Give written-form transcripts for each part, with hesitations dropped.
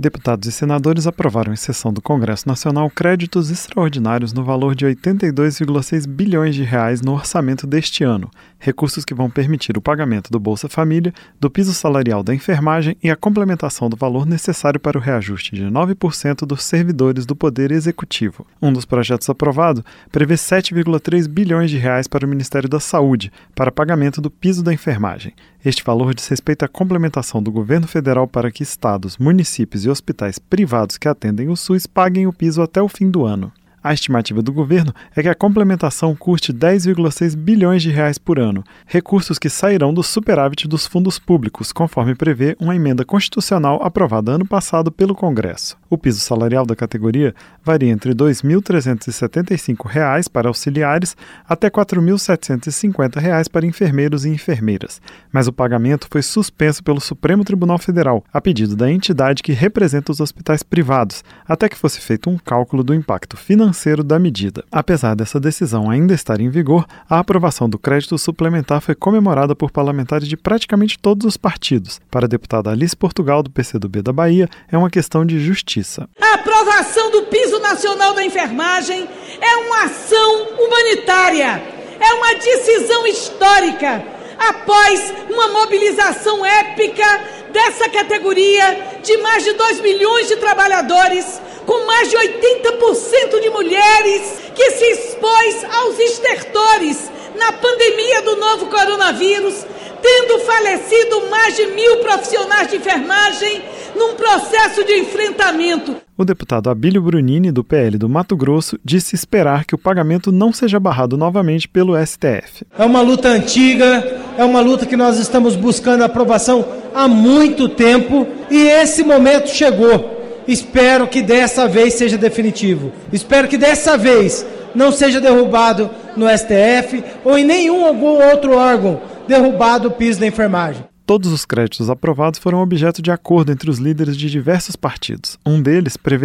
Deputados e senadores aprovaram em sessão do Congresso Nacional créditos extraordinários no valor de R$ 82,6 bilhões no orçamento deste ano, recursos que vão permitir o pagamento do Bolsa Família, do piso salarial da enfermagem e a complementação do valor necessário para o reajuste de 9% dos servidores do Poder Executivo. Um dos projetos aprovado prevê R$ 7,3 bilhões para o Ministério da Saúde, para pagamento do piso da enfermagem. Este valor diz respeito à complementação do governo federal para que estados, municípios e hospitais privados que atendem o SUS paguem o piso até o fim do ano. A estimativa do governo é que a complementação custe R$ 10,6 bilhões por ano, recursos que sairão do superávit dos fundos públicos, conforme prevê uma emenda constitucional aprovada ano passado pelo Congresso. O piso salarial da categoria varia entre R$ 2.375 para auxiliares até R$ 4.750 para enfermeiros e enfermeiras, mas o pagamento foi suspenso pelo Supremo Tribunal Federal, a pedido da entidade que representa os hospitais privados, até que fosse feito um cálculo do impacto financeiro da medida. Apesar dessa decisão ainda estar em vigor, a aprovação do crédito suplementar foi comemorada por parlamentares de praticamente todos os partidos. Para a deputada Alice Portugal, do PCdoB da Bahia, é uma questão de justiça. A aprovação do piso nacional da enfermagem é uma ação humanitária, é uma decisão histórica, após uma mobilização épica dessa categoria de mais de 2 milhões de trabalhadores, com mais de 80% de mulheres, que se expôs aos estertores na pandemia do novo coronavírus, tendo falecido mais de 1.000 profissionais de enfermagem num processo de enfrentamento. O deputado Abílio Brunini, do PL do Mato Grosso, disse esperar que o pagamento não seja barrado novamente pelo STF. É uma luta antiga, é uma luta que nós estamos buscando aprovação há muito tempo e esse momento chegou. Espero que dessa vez seja definitivo. Espero que dessa vez não seja derrubado no STF ou em algum outro órgão derrubado o piso da enfermagem. Todos os créditos aprovados foram objeto de acordo entre os líderes de diversos partidos. Um deles prevê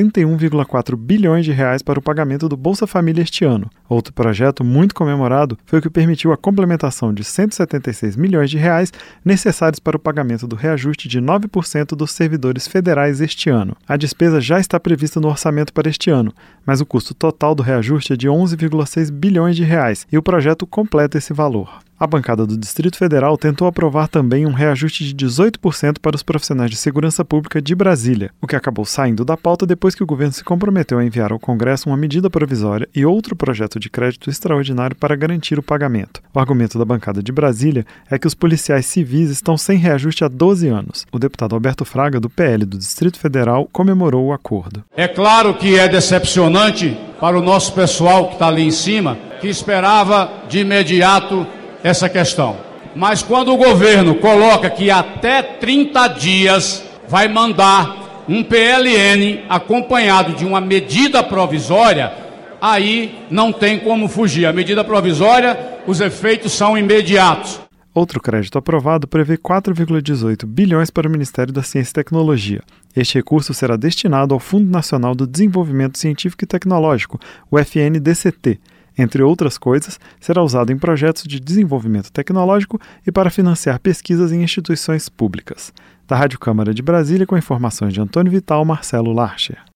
71,4 bilhões para o pagamento do Bolsa Família este ano. Outro projeto muito comemorado foi o que permitiu a complementação de 176 milhões de reais necessários para o pagamento do reajuste de 9% dos servidores federais este ano. A despesa já está prevista no orçamento para este ano, mas o custo total do reajuste é de 11,6 bilhões de reais e o projeto completa esse valor. A bancada do Distrito Federal tentou aprovar também um reajuste de 18% para os profissionais de segurança pública de Brasília, o que acabou saindo da pauta depois que o governo se comprometeu a enviar ao Congresso uma medida provisória e outro projeto de crédito extraordinário para garantir o pagamento. O argumento da bancada de Brasília é que os policiais civis estão sem reajuste há 12 anos. O deputado Alberto Fraga, do PL do Distrito Federal, comemorou o acordo. É claro que é decepcionante para o nosso pessoal que está ali em cima, que esperava de imediato essa questão. Mas quando o governo coloca que até 30 dias vai mandar um PLN acompanhado de uma medida provisória, aí não tem como fugir. A medida provisória, os efeitos são imediatos. Outro crédito aprovado prevê 4,18 bilhões para o Ministério da Ciência e Tecnologia. Este recurso será destinado ao Fundo Nacional do Desenvolvimento Científico e Tecnológico, o FNDCT. Entre outras coisas, será usado em projetos de desenvolvimento tecnológico e para financiar pesquisas em instituições públicas. Da Rádio Câmara de Brasília, com informações de Antônio Vital, Marcelo Larcher.